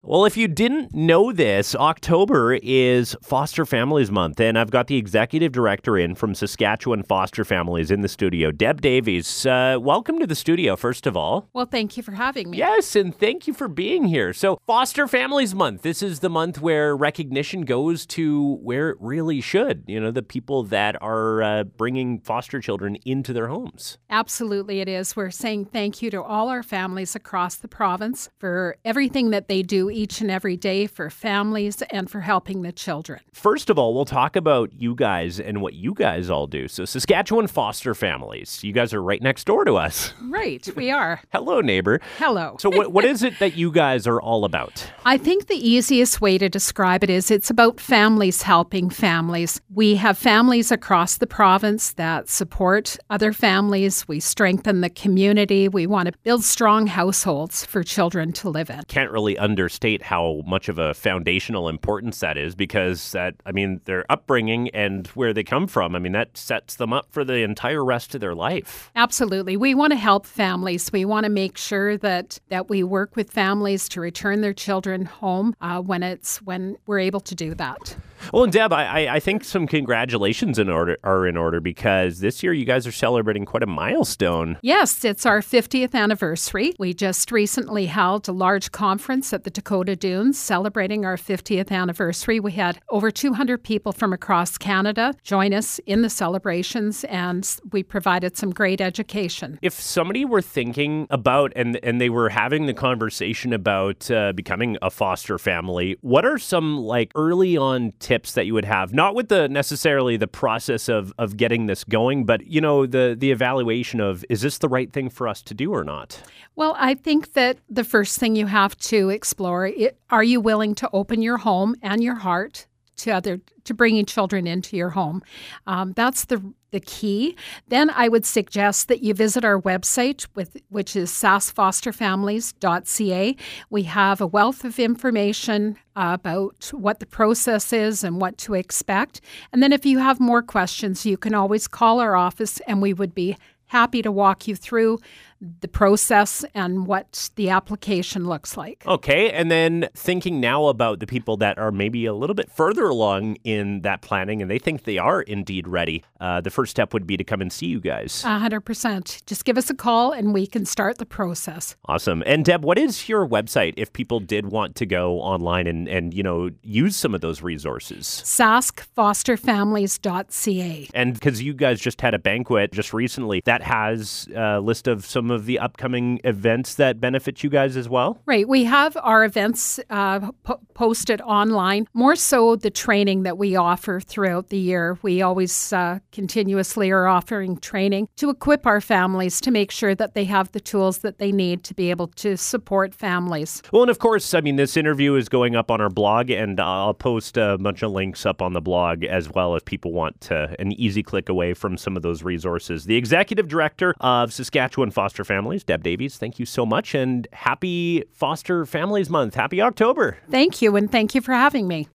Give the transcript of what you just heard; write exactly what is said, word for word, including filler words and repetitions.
Well, if you didn't know this, October is Foster Families Month, and I've got the executive director in from Saskatchewan Foster Families in the studio, Deb Davies. Uh, welcome to the studio, first of all. Well, thank you for having me. Yes, and thank you for being here. So, Foster Families Month, this is the month where recognition goes to where it really should, you know, the people that are uh, bringing foster children into their homes. Absolutely, it is. We're saying thank you to all our families across the province for everything that they do each and every day for families and for helping the children. First of all, we'll talk about you guys and what you guys all do. So Saskatchewan Foster Families, you guys are right next door to us. Right, we are. Hello, neighbor. Hello. So what what is it that you guys are all about? I think the easiest way to describe it is it's about families helping families. We have families across the province that support other families. We strengthen the community. We want to build strong households for children to live in. Can't really understate how much of a foundational importance that is because that, I mean, their upbringing and where they come from, I mean, that sets them up for the entire rest of their life. Absolutely. We want to help families. We want to make sure that, that we work with families to return their children home uh, when it's when we're able to do that. Well, and Deb, I, I think some congratulations in order are in order because this year you guys are celebrating quite a milestone. Yes, it's our fiftieth anniversary. We just recently held a large conference at the Dakota Dunes celebrating our fiftieth anniversary. We had over two hundred people from across Canada join us in the celebrations, and we provided some great education. If somebody were thinking about and and they were having the conversation about uh, becoming a foster family, what are some like early on tips that you would have? Not with the necessarily the process of of getting this going, but you know the the evaluation of is this the right thing for us to do or not? Well, I think that the first thing you have to explore, it, are you willing to open your home and your heart to other to bringing children into your home? Um, that's the the key. Then I would suggest that you visit our website, with which is sas foster families dot c a. We have a wealth of information uh, about what the process is and what to expect. And then if you have more questions, you can always call our office and we would be happy to walk you through the process and what the application looks like. Okay, and then thinking now about the people that are maybe a little bit further along in that planning and they think they are indeed ready, uh, the first step would be to come and see you guys. one hundred percent. Just give us a call and we can start the process. Awesome. And Deb, what is your website if people did want to go online and, and you know, use some of those resources? sas foster families dot c a. And because you guys just had a banquet just recently that has a list of some of the upcoming events that benefit you guys as well? Right. We have our events uh, po- posted online, more so the training that we offer throughout the year. We always uh, continuously are offering training to equip our families to make sure that they have the tools that they need to be able to support families. Well, and of course, I mean, this interview is going up on our blog, and I'll post a bunch of links up on the blog as well if people want to, an easy click away from some of those resources. The Executive Director of Saskatchewan Foster Families, Deb Davies, thank you so much, and happy Foster Families Month. Happy October. Thank you, and thank you for having me.